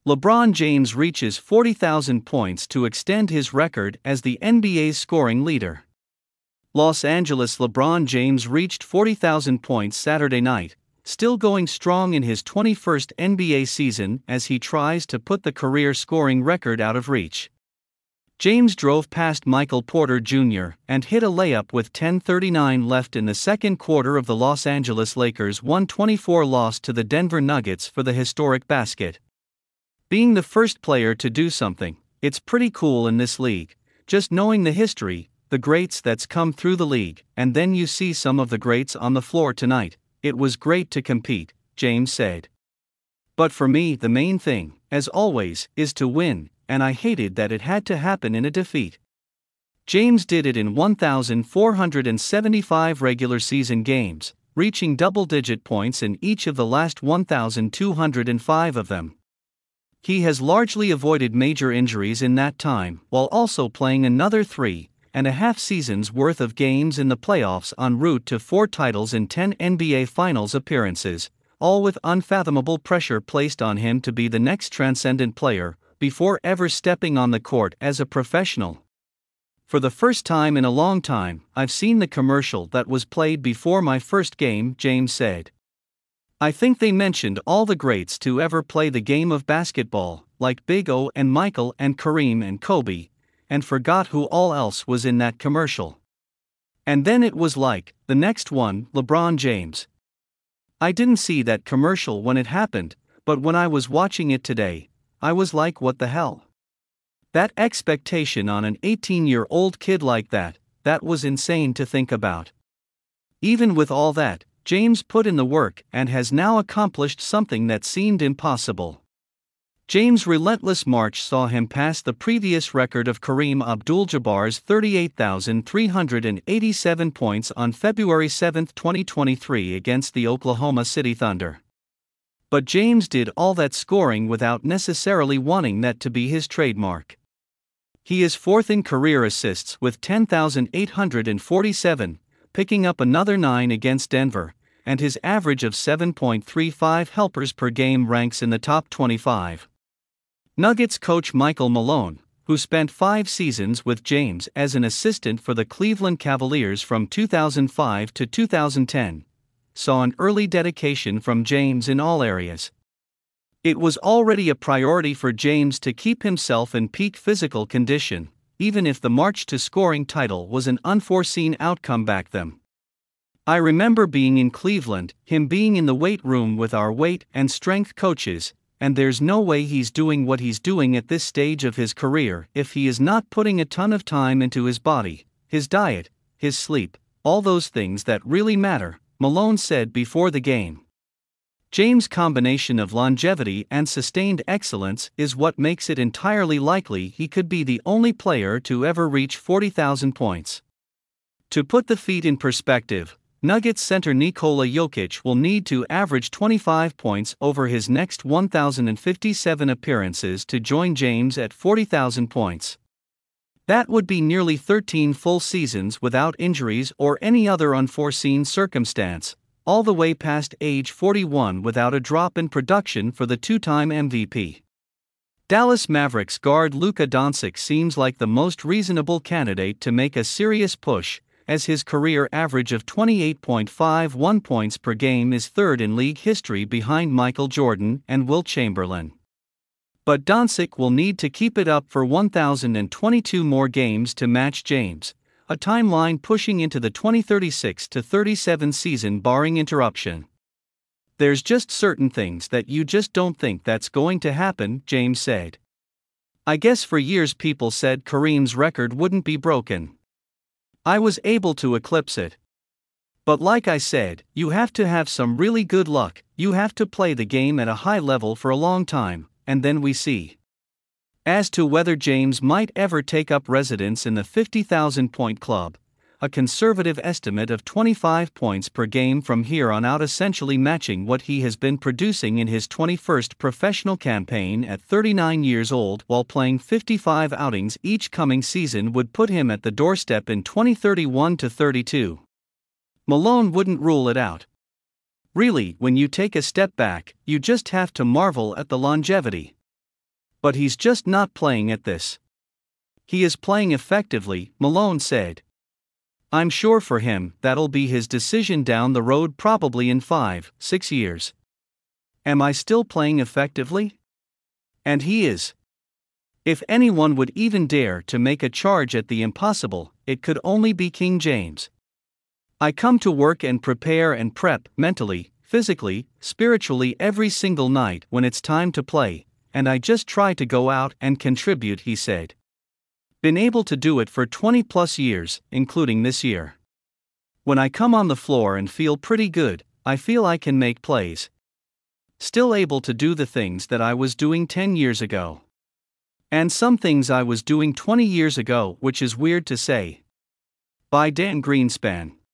LeBron James reaches 40,000 points to extend his record as the NBA's scoring leader. Los Angeles LeBron James reached 40,000 points Saturday night, still going strong in his 21st NBA season as he tries to put the career scoring record out of reach. James drove past Michael Porter Jr. and hit a layup with 10:39 left in the second quarter of the Los Angeles Lakers' 124 loss to the Denver Nuggets for the historic basket. Being the first player to do something, it's pretty cool in this league, just knowing the history, the greats that's come through the league, and then you see some of the greats on the floor tonight. It was great to compete, James said. But for me, the main thing, as always, is to win, and I hated that it had to happen in a defeat. James did it in 1,475 regular season games, reaching double-digit points in each of the last 1,205 of them. He has largely avoided major injuries in that time, while also playing another 3.5 seasons worth of games in the playoffs en route to 4 titles in 10 NBA Finals appearances, all with unfathomable pressure placed on him to be the next transcendent player, before ever stepping on the court as a professional. For the first time in a long time, I've seen the commercial that was played before my first game, James said. I think they mentioned all the greats to ever play the game of basketball, like Big O and Michael and Kareem and Kobe, and forgot who all else was in that commercial. And then it was like, the next one, LeBron James. I didn't see that commercial when it happened, but when I was watching it today, I was like, what the hell? That expectation on an 18-year-old kid like that was insane to think about. Even with all that, James put in the work and has now accomplished something that seemed impossible. James' relentless march saw him pass the previous record of Kareem Abdul-Jabbar's 38,387 points on February 7, 2023 against the Oklahoma City Thunder. But James did all that scoring without necessarily wanting that to be his trademark. He is fourth in career assists with 10,847, picking up another 9 against Denver, and his average of 7.35 helpers per game ranks in the top 25. Nuggets coach Michael Malone, who spent 5 seasons with James as an assistant for the Cleveland Cavaliers from 2005 to 2010, saw an early dedication from James in all areas. It was already a priority for James to keep himself in peak physical condition, even if the march to scoring title was an unforeseen outcome back then. I remember being in Cleveland, him being in the weight room with our weight and strength coaches, and there's no way he's doing what he's doing at this stage of his career if he is not putting a ton of time into his body, his diet, his sleep, all those things that really matter, Malone said before the game. James' combination of longevity and sustained excellence is what makes it entirely likely he could be the only player to ever reach 40,000 points. To put the feat in perspective, Nuggets center Nikola Jokic will need to average 25 points over his next 1,057 appearances to join James at 40,000 points. That would be nearly 13 full seasons without injuries or any other unforeseen circumstance, all the way past age 41 without a drop in production for the 2-time MVP. Dallas Mavericks guard Luka Doncic seems like the most reasonable candidate to make a serious push, as his career average of 28.51 points per game is third in league history behind Michael Jordan and Wilt Chamberlain. But Doncic will need to keep it up for 1,022 more games to match James, a timeline pushing into the 2036-37 season barring interruption. There's just certain things that you just don't think that's going to happen, James said. I guess for years people said Kareem's record wouldn't be broken. I was able to eclipse it. But like I said, you have to have some really good luck, you have to play the game at a high level for a long time, and then we see. As to whether James might ever take up residence in the 50,000-point club, a conservative estimate of 25 points per game from here on out essentially matching what he has been producing in his 21st professional campaign at 39 years old while playing 55 outings each coming season would put him at the doorstep in 2031-32. Malone wouldn't rule it out. Really, when you take a step back, you just have to marvel at the longevity. But he's just not playing at this. He is playing effectively, Malone said. I'm sure for him, that'll be his decision down the road, probably in 5-6 years. Am I still playing effectively? And he is. If anyone would even dare to make a charge at the impossible, it could only be King James. I come to work and prepare and prep mentally, physically, spiritually every single night when it's time to play, and I just try to go out and contribute, he said. Been able to do it for 20 plus years, including this year. When I come on the floor and feel pretty good, I feel I can make plays. Still able to do the things that I was doing 10 years ago. And some things I was doing 20 years ago, which is weird to say. By Dan Greenspan.